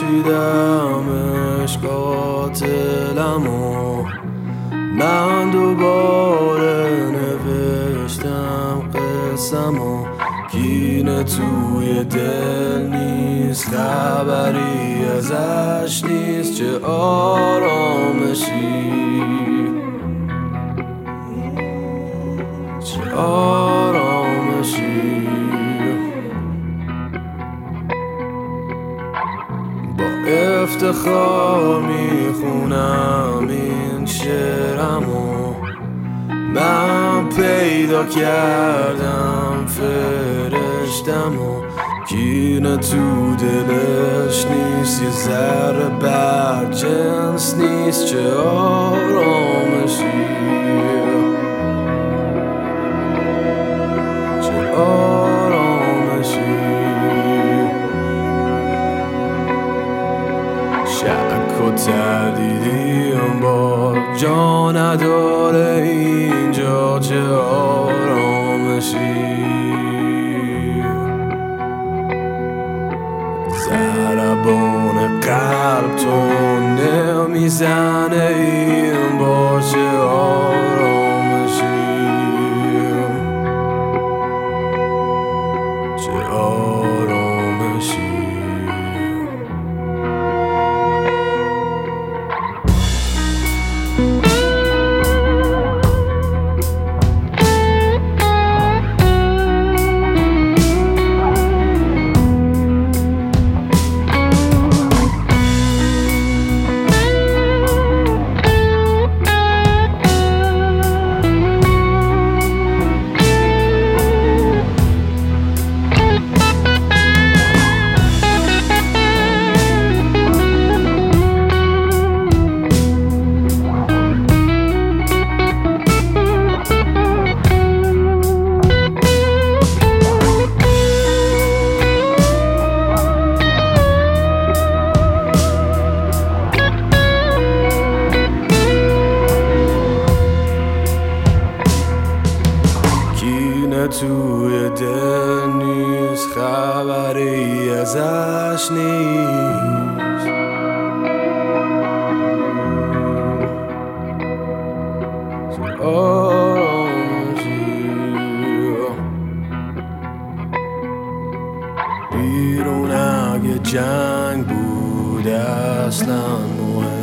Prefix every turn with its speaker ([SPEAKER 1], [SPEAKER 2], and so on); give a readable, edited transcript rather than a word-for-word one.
[SPEAKER 1] دیدمش قاتلمو من دوباره نوشتم قصه‌مو کینه توی دل نیست خبری ازش نیست چه آرامشی چه آرامشی با افتخار میخونم این شعرمو من پیدا کردم فرشتمو کینه تو دلش نیست یه ذره بد جنس نیست چه آرامشی چه آرامشی شک و تردیدیم با جا نداره اینجا چه آرامشی ضربان قلب تو نمیزنه این با چه آرامشی چه آرامشی توی دل نیست خبری ازش نیست بیرون اگه جنگ بود اصلا مهم